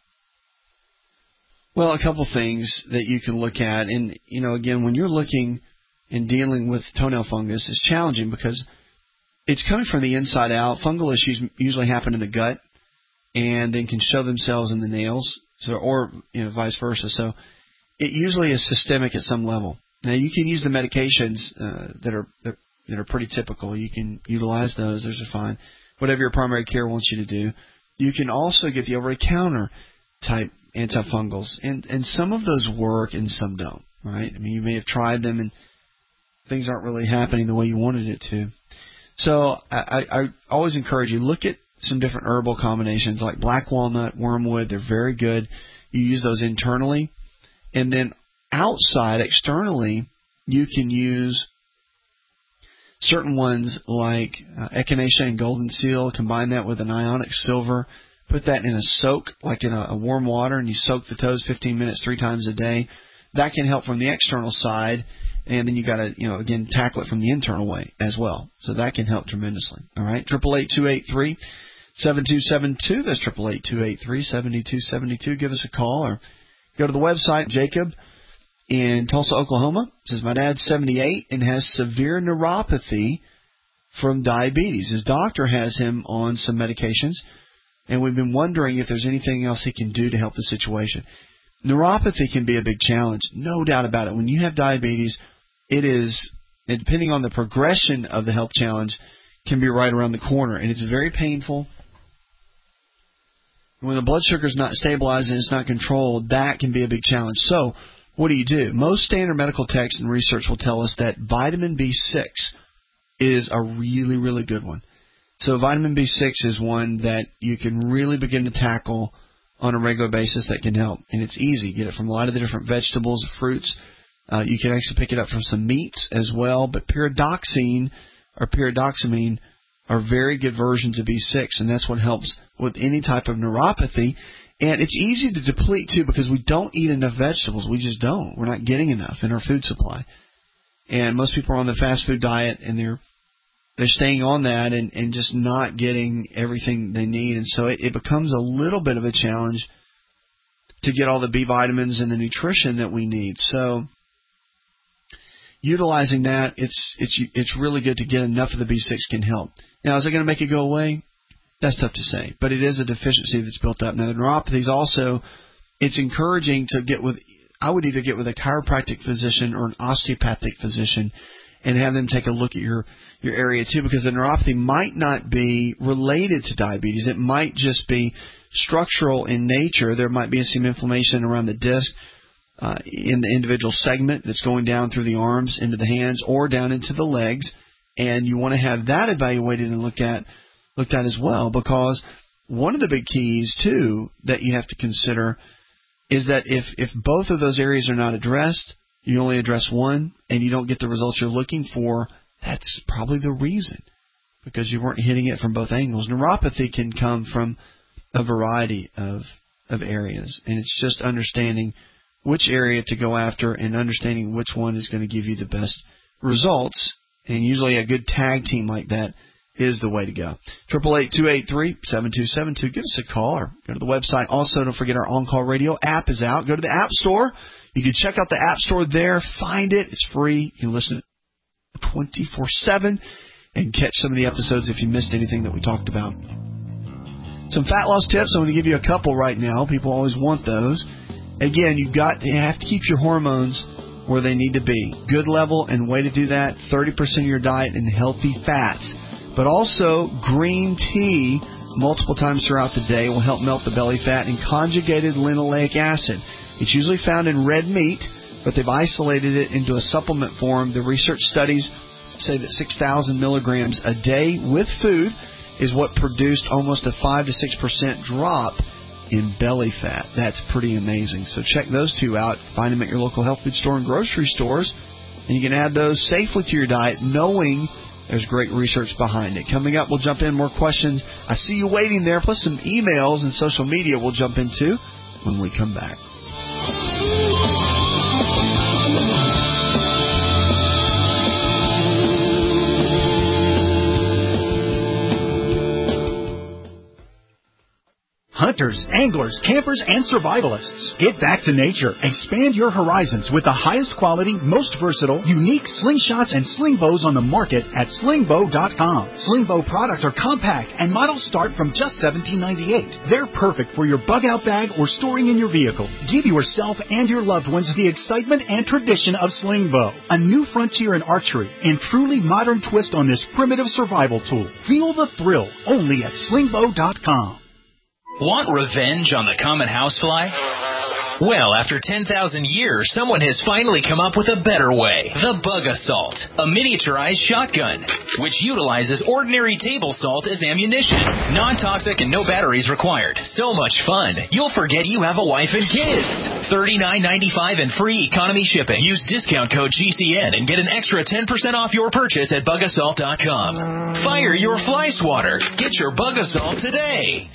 Speaker 4: Well, a couple things that you can look at. And, again, when you're looking and dealing with toenail fungus, it's challenging because it's coming from the inside out. Fungal issues usually happen in the gut and then can show themselves in the nails, or vice versa. So it usually is systemic at some level. Now, you can use the medications that are pretty typical. You can utilize those. Those are fine. Whatever your primary care wants you to do. You can also get the over-the-counter type antifungals, and some of those work and some don't, right? I mean, you may have tried them and things aren't really happening the way you wanted it to. So I always encourage you, look at some different herbal combinations like black walnut, wormwood. They're very good. You use those internally. And then outside, externally, you can use certain ones like echinacea and golden seal. Combine that with an ionic silver. Put that in a soak, like in a warm water, and you soak the toes 15 minutes 3 times a day. That can help from the external side, and then you got to, again, tackle it from the internal way as well. So that can help tremendously. All right, 888-283-7272. That's 888-283-7272. Give us a call or go to the website. Jacob in Tulsa, Oklahoma says, my dad's 78 and has severe neuropathy from diabetes. His doctor has him on some medications, and we've been wondering if there's anything else he can do to help the situation. Neuropathy can be a big challenge, no doubt about it. When you have diabetes, it is, and depending on the progression of the health challenge, can be right around the corner, and it's very painful. When the blood sugar is not stabilized and it's not controlled, that can be a big challenge. So what do? Most standard medical texts and research will tell us that vitamin B6 is a really, really good one. So vitamin B6 is one that you can really begin to tackle on a regular basis that can help. And it's easy. Get it from a lot of the different vegetables, fruits. You can actually pick it up from some meats as well. But pyridoxine or pyridoxamine are very good versions of B6, and that's what helps with any type of neuropathy. And it's easy to deplete, too, because we don't eat enough vegetables. We just don't. We're not getting enough in our food supply. And most people are on the fast food diet, and they're staying on that and just not getting everything they need. And so it becomes a little bit of a challenge to get all the B vitamins and the nutrition that we need. So utilizing that, it's really good to get enough of the B6 can help. Now, is it going to make it go away? That's tough to say, but it is a deficiency that's built up. Now, the neuropathies also, it's encouraging to get with, I would either get with a chiropractic physician or an osteopathic physician and have them take a look at your area too, because the neuropathy might not be related to diabetes. It might just be structural in nature. There might be some inflammation around the disc in the individual segment that's going down through the arms into the hands or down into the legs, and you want to have that evaluated and looked at as well, because one of the big keys too that you have to consider is that if both of those areas are not addressed, you only address one and you don't get the results you're looking for, that's probably the reason, because you weren't hitting it from both angles. Neuropathy can come from a variety of areas, and it's just understanding which area to go after and understanding which one is going to give you the best results. And usually a good tag team like that is the way to go. 888-283-7272. Give us a call or go to the website. Also, don't forget our On Call Radio app is out. Go to the App Store. You can check out the App Store there. Find it. It's free. You can listen 24/7 and catch some of the episodes if you missed anything that we talked about. Some fat loss tips. I'm going to give you a couple right now. People always want those. Again, you have to keep your hormones where they need to be. Good level, and way to do that, 30% of your diet and healthy fats. But also, green tea multiple times throughout the day will help melt the belly fat, and conjugated linoleic acid. It's usually found in red meat, but they've isolated it into a supplement form. The research studies say that 6,000 milligrams a day with food is what produced almost a 5 to 6% drop in belly fat. That's pretty amazing. So check those two out. Find them at your local health food store and grocery stores, and you can add those safely to your diet knowing there's great research behind it. Coming up, we'll jump in more questions. I see you waiting there, plus some emails and social media we'll jump into when we come back.
Speaker 5: Hunters, anglers, campers, and survivalists. Get back to nature. Expand your horizons with the highest quality, most versatile, unique slingshots and sling bows on the market at slingbow.com. Sling bow products are compact and models start from just $17.98. They're perfect for your bug out bag or storing in your vehicle. Give yourself and your loved ones the excitement and tradition of sling bow. A new frontier in archery and truly modern twist on this primitive survival tool. Feel the thrill only at slingbow.com.
Speaker 6: Want revenge on the common housefly? Well, after 10,000 years, someone has finally come up with a better way. The Bug Assault, a miniaturized shotgun, which utilizes ordinary table salt as ammunition. Non-toxic and no batteries required. So much fun, you'll forget you have a wife and kids. $39.95 and free economy shipping. Use discount code GCN and get an extra 10% off your purchase at bugassault.com. Fire your fly swatter. Get your Bug Assault today.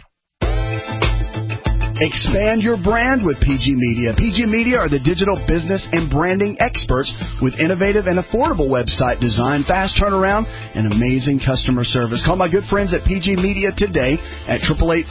Speaker 9: Expand your brand with PG Media. PG Media are the digital business and branding experts with innovative and affordable website design, fast turnaround, and amazing customer service. Call my good friends at PG Media today at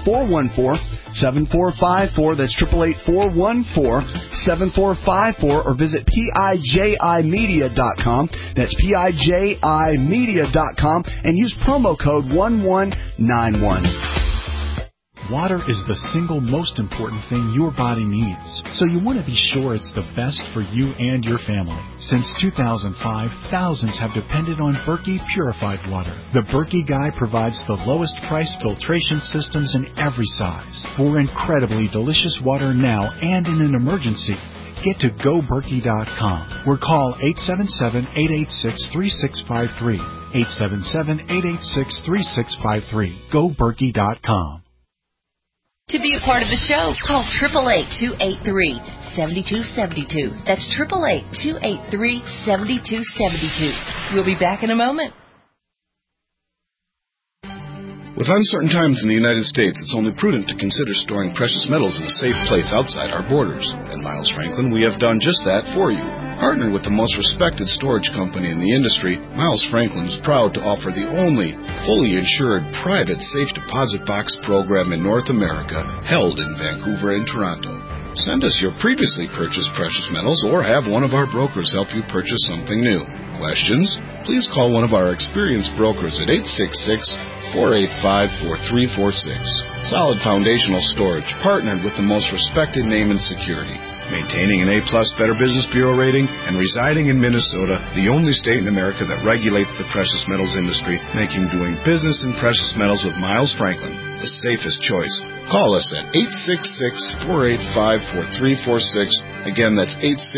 Speaker 9: 888-414-7454. That's 888-414-7454, or visit PIJImedia.com. That's PIJImedia.com, and use promo code 1191.
Speaker 5: Water is the single most important thing your body needs, so you want to be sure it's the best for you and your family. Since 2005, thousands have depended on Berkey purified water. The Berkey Guy provides the lowest price filtration systems in every size. For incredibly delicious water now and in an emergency, get to GoBerkey.com or call 877-886-3653. 877-886-3653. GoBerkey.com.
Speaker 20: To be a part of the show, call 888-283-7272. That's 888-283-7272. We'll be back in a moment.
Speaker 8: With uncertain times in the United States, it's only prudent to consider storing precious metals in a safe place outside our borders. At Miles Franklin, we have done just that for you. Partnered with the most respected storage company in the industry, Miles Franklin is proud to offer the only fully insured private safe deposit box program in North America, held in Vancouver and Toronto. Send us your previously purchased precious metals or have one of our brokers help you purchase something new. Questions? Please call one of our experienced brokers at 866-485-4346. Solid foundational storage, partnered with the most respected name in security. Maintaining an A-plus Better Business Bureau rating and residing in Minnesota, the only state in America that regulates the precious metals industry, making doing business in precious metals with Miles Franklin the safest choice. Call us at 866-485-4346. Again, that's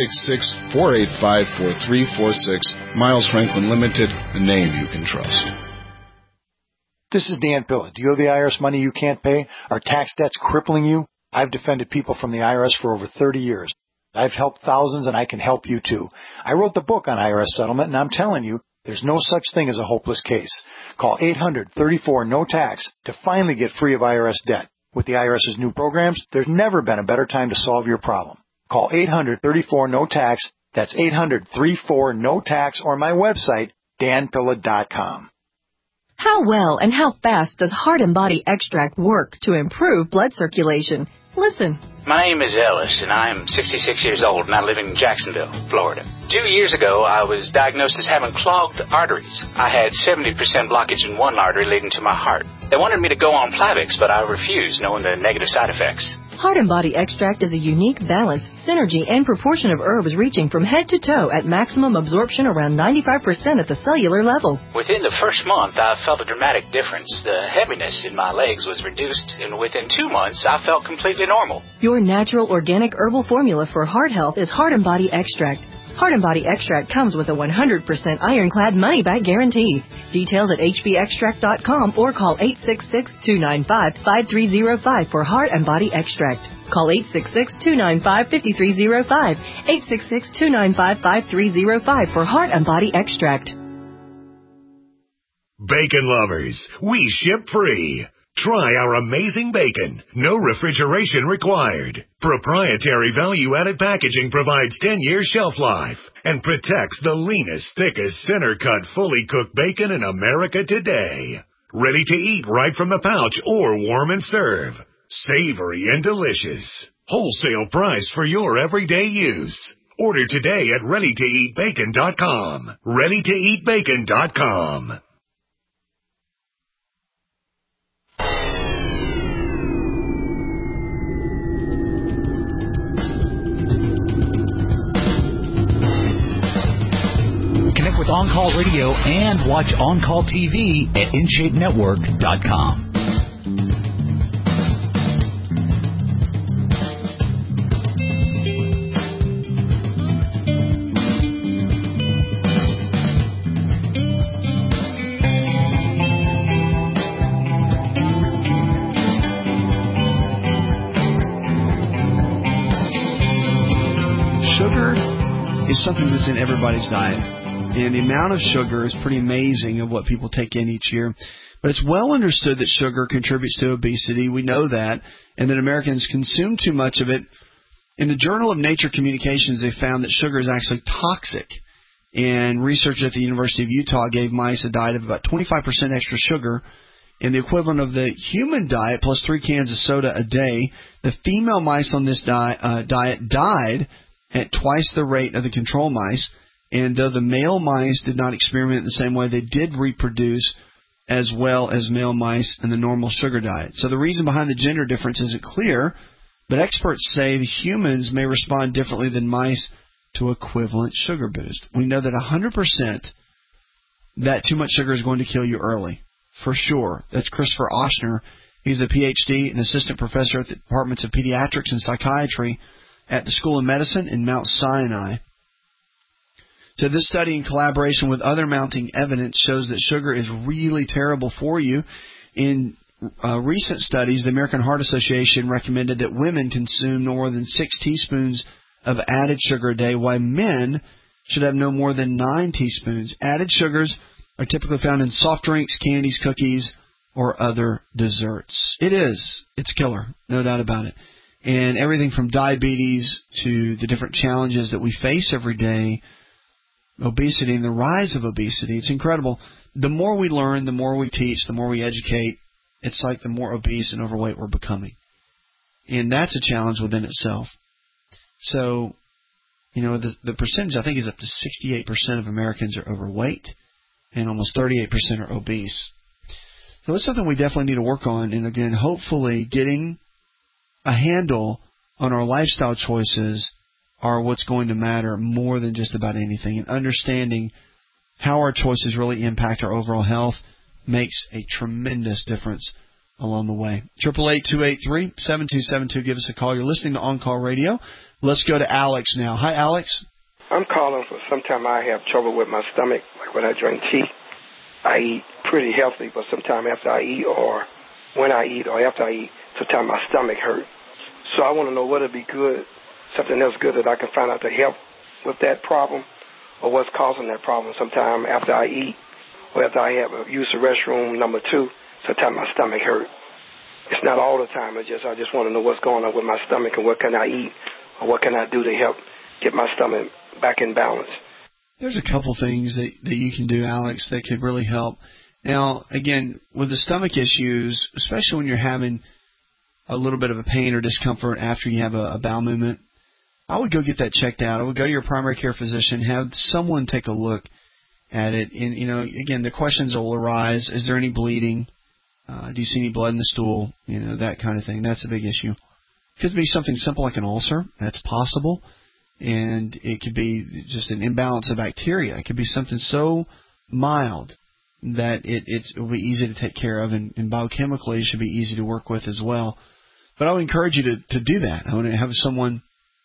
Speaker 8: 866-485-4346. Miles Franklin Limited, a name you can trust.
Speaker 24: This is Dan Pilla. Do you owe the IRS money you can't pay? Are tax debts crippling you? I've defended people from the IRS for over 30 years. I've helped thousands, and I can help you too. I wrote the book on IRS settlement, and I'm telling you, there's no such thing as a hopeless case. Call 800-34-NO-TAX to finally get free of IRS debt. With the IRS's new programs, there's never been a better time to solve your problem. Call 800-34-NO-TAX. That's 800-34-NO-TAX, or my website, danpilla.com.
Speaker 25: How well and how fast does Heart and Body Extract work to improve blood circulation? Listen.
Speaker 26: My name is Ellis, and I'm 66 years old, and I live in Jacksonville, Florida. 2 years ago, I was diagnosed as having clogged arteries. I had 70% blockage in one artery leading to my heart. They wanted me to go on Plavix, but I refused, knowing the negative side effects.
Speaker 25: Heart and Body Extract is a unique balance, synergy, and proportion of herbs reaching from head to toe at maximum absorption around 95% at the cellular level.
Speaker 26: Within the first month, I felt a dramatic difference. The heaviness in my legs was reduced, and within 2 months, I felt completely normal.
Speaker 25: Your natural organic herbal formula for heart health is Heart and Body Extract. Heart and Body Extract comes with a 100% ironclad money-back guarantee. Details at hbextract.com or call 866-295-5305 for Heart and Body Extract. Call 866-295-5305, 866-295-5305 for Heart and Body Extract.
Speaker 27: Bacon lovers, we ship free. Try our amazing bacon. No refrigeration required. Proprietary value-added packaging provides 10-year shelf life and protects the leanest, thickest, center-cut, fully cooked bacon in America today. Ready to eat right from the pouch or warm and serve. Savory and delicious. Wholesale price for your everyday use. Order today at ReadyToEatBacon.com. ReadyToEatBacon.com.
Speaker 11: Connect with On Call Radio and watch On Call TV at InShapeNetwork.com.
Speaker 4: Sugar is something that's in everybody's diet. And the amount of sugar is pretty amazing of what people take in each year. But it's well understood that sugar contributes to obesity. We know that. And that Americans consume too much of it. In the Journal of Nature Communications, they found that sugar is actually toxic. And research at the University of Utah gave mice a diet of about 25% extra sugar. And the equivalent of the human diet plus 3 cans of soda a day. The female mice on this diet died at twice the rate of the control mice. And though the male mice did not experiment the same way, they did reproduce as well as male mice in the normal sugar diet. So the reason behind the gender difference isn't clear, but experts say the humans may respond differently than mice to equivalent sugar boost. We know that 100% that too much sugar is going to kill you early, for sure. That's Christopher Ochsner. He's a PhD and assistant professor at the Departments of Pediatrics and Psychiatry at the School of Medicine in Mount Sinai. So this study, in collaboration with other mounting evidence, shows that sugar is really terrible for you. In recent studies, the American Heart Association recommended that women consume no more than 6 teaspoons of added sugar a day, while men should have no more than 9 teaspoons. Added sugars are typically found in soft drinks, candies, cookies, or other desserts. It's killer, no doubt about it. And everything from diabetes to the different challenges that we face every day, obesity and the rise of obesity, it's incredible. The more we learn, the more we teach, the more we educate, it's like the more obese and overweight we're becoming. And that's a challenge within itself. So, the percentage, I think, is up to 68% of Americans are overweight and almost 38% are obese. So it's something we definitely need to work on. And again, hopefully getting a handle on our lifestyle choices are what's going to matter more than just about anything. And understanding how our choices really impact our overall health makes a tremendous difference along the way. 888-283-7272. Give us a call. You're listening to On Call Radio. Let's go to Alex now. Hi, Alex.
Speaker 7: I'm calling for sometimes I have trouble with my stomach, like when I drink tea. I eat pretty healthy, but sometimes after I eat or when I eat or after I eat, sometimes my stomach hurts. So I want to know what would be good, something else good that I can find out to help with that problem or what's causing that problem. Sometimes after I eat or after I have use the restroom, number 2, sometimes my stomach hurts. It's not all the time. I just want to know what's going on with my stomach and what can I eat or what can I do to help get my stomach back in balance.
Speaker 4: There's a couple things that you can do, Alex, that could really help. Now, again, with the stomach issues, especially when you're having a little bit of a pain or discomfort after you have a bowel movement, I would go get that checked out. I would go to your primary care physician, have someone take a look at it. And, again, the questions will arise. Is there any bleeding? Do you see any blood in the stool? That kind of thing. That's a big issue. It could be something simple like an ulcer. That's possible. And it could be just an imbalance of bacteria. It could be something so mild that it will be easy to take care of, and biochemically it should be easy to work with as well. But I would encourage you to do that. I want to have someone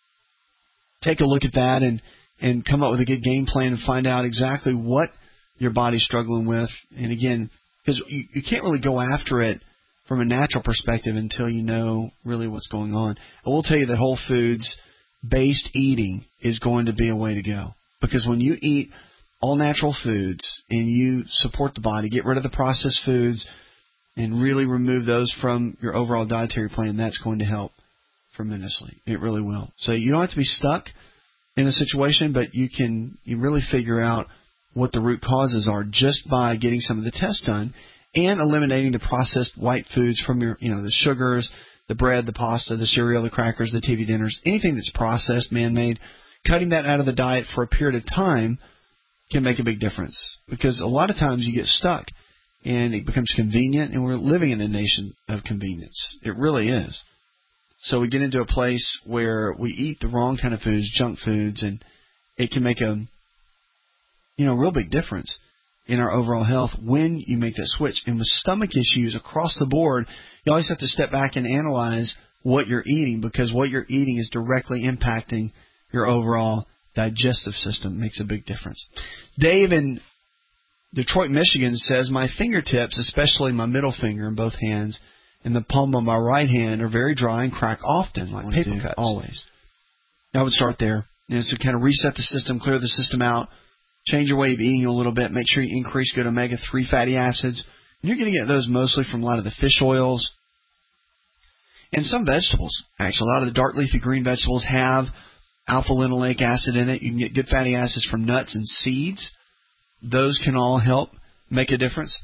Speaker 4: take a look at that and come up with a good game plan and find out exactly what your body's struggling with. And again, because you can't really go after it from a natural perspective until you know really what's going on. I will tell you that whole foods-based eating is going to be a way to go. Because when you eat all natural foods and you support the body, get rid of the processed foods, and really remove those from your overall dietary plan, that's going to help tremendously. It really will. So you don't have to be stuck in a situation, but you really figure out what the root causes are just by getting some of the tests done and eliminating the processed white foods from your, the sugars, the bread, the pasta, the cereal, the crackers, the TV dinners, anything that's processed, man-made, cutting that out of the diet for a period of time can make a big difference. Because a lot of times you get stuck and it becomes convenient, and we're living in a nation of convenience. It really is. So we get into a place where we eat the wrong kind of foods, junk foods, and it can make a real big difference in our overall health when you make that switch. And with stomach issues across the board, you always have to step back and analyze what you're eating, because what you're eating is directly impacting your overall digestive system. It makes a big difference. Dave in Detroit, Michigan says, my fingertips, especially my middle finger and both hands, and the palm of my right hand are very dry and crack often, like paper cuts. Always. I would start there. So kind of reset the system, clear the system out, change your way of eating a little bit, make sure you increase good omega-3 fatty acids. And you're going to get those mostly from a lot of the fish oils and some vegetables. Actually, a lot of the dark leafy green vegetables have alpha-linoleic acid in it. You can get good fatty acids from nuts and seeds. Those can all help make a difference.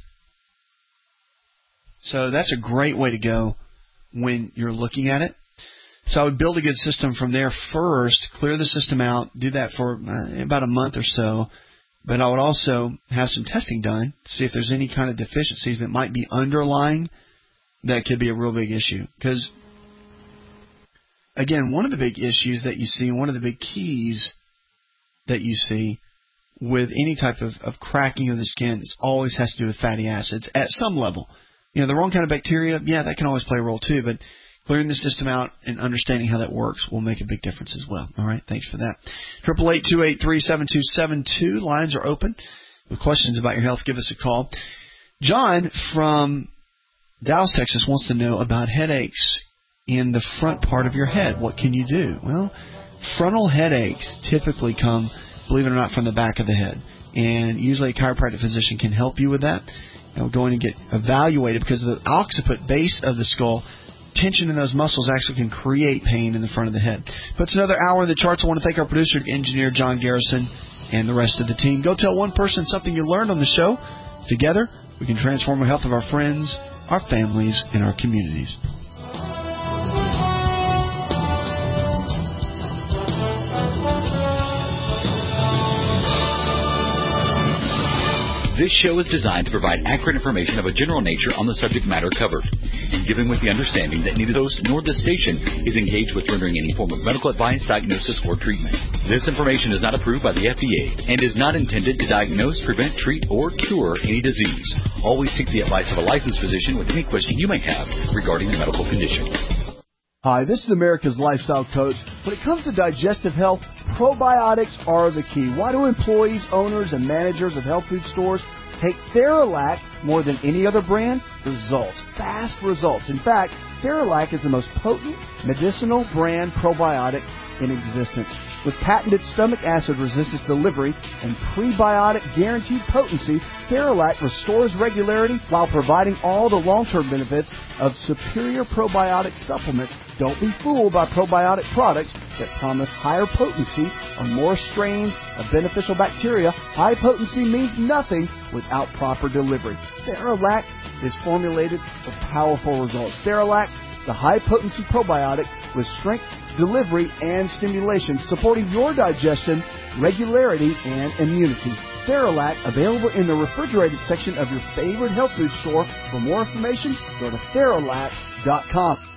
Speaker 4: So that's a great way to go when you're looking at it. So I would build a good system from there first, clear the system out, do that for about a month or so. But I would also have some testing done to see if there's any kind of deficiencies that might be underlying that could be a real big issue. Because, again, one of the big issues that you see, one of the big keys that you see with any type of cracking of the skin, it always has to do with fatty acids at some level. The wrong kind of bacteria, that can always play a role too, but clearing the system out and understanding how that works will make a big difference as well. All right, thanks for that. 888-283-7272. Lines are open. With questions about your health, give us a call. John from Dallas, Texas wants to know about headaches in the front part of your head. What can you do? Well, frontal headaches typically come, believe it or not, from the back of the head. And usually a chiropractic physician can help you with that. And we're going to get evaluated because of the occiput base of the skull. Tension in those muscles actually can create pain in the front of the head. But it's another hour in the charts. I want to thank our producer, engineer John Garrison, and the rest of the team. Go tell one person something you learned on the show. Together, we can transform the health of our friends, our families, and our communities.
Speaker 11: This show is designed to provide accurate information of a general nature on the subject matter covered, and given with the understanding that neither host nor this station is engaged with rendering any form of medical advice, diagnosis, or treatment. This information is not approved by the FDA and is not intended to diagnose, prevent, treat, or cure any disease. Always seek the advice of a licensed physician with any question you may have regarding a medical condition.
Speaker 9: Hi, this is America's Lifestyle Coach. When it comes to digestive health, probiotics are the key. Why do employees, owners, and managers of health food stores take Theralac more than any other brand? Results. Fast results. In fact, Theralac is the most potent medicinal brand probiotic in existence. With patented stomach acid resistance delivery and prebiotic guaranteed potency, Theralac restores regularity while providing all the long-term benefits of superior probiotic supplements. Don't be fooled by probiotic products that promise higher potency or more strains of beneficial bacteria. High potency means nothing without proper delivery. Theralac is formulated for powerful results. Theralac, the high-potency probiotic with strength, delivery, and stimulation, supporting your digestion, regularity, and immunity. Theralac, available in the refrigerated section of your favorite health food store. For more information, go to Theralac.com.